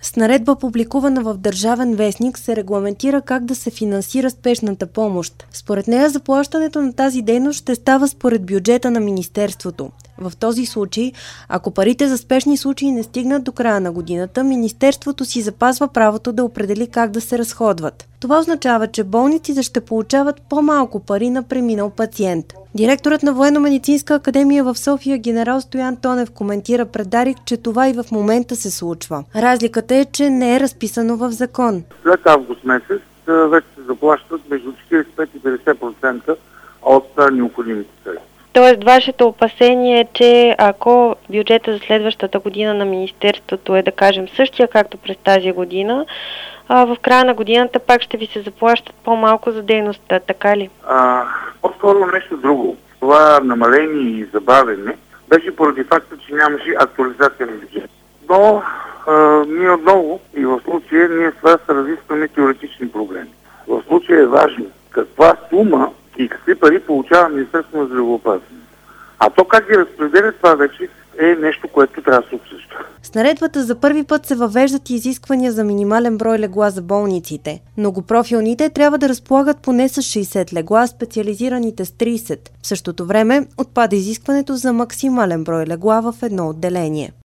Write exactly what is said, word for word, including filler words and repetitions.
С наредба, публикувана в Държавен вестник, се регламентира как да се финансира спешната помощ. Според нея заплащането на тази дейност ще става според бюджета на Министерството. В този случай, ако парите за спешни случаи не стигнат до края на годината, Министерството си запазва правото да определи как да се разходват. Това означава, че болниците ще получават по-малко пари на преминал пациент. Директорът на Военно-медицинска академия в София генерал Стоян Тонев коментира пред Дарик, че това и в момента се случва. Разликата е, че не е разписано в закон. След август месец вече се заплащат между четиридесет и пет и петдесет процента от необходимите средства. Тоест, вашето опасение е, че ако бюджета за следващата година на Министерството е, да кажем, същия както през тази година, а в края на годината пак ще ви се заплащат по-малко за дейността, така ли? А, по-скоро нещо друго. Това намаление и забавене беше поради факта, че нямаше актуализация на бюджет. Но а, ние отново и в случая ние с вас разискваме теоретични проблеми. В случая е важно каква сума и какви пари получава Министерството на здравеопазването. А то как ги разпределя, това вече е нещо, което трябва да се обсъжда. С наредбата за първи път се въвеждат изисквания за минимален брой легла за болниците. Многопрофилните трябва да разполагат поне с шейсет легла, специализираните с трийсет. В същото време отпада изискването за максимален брой легла в едно отделение.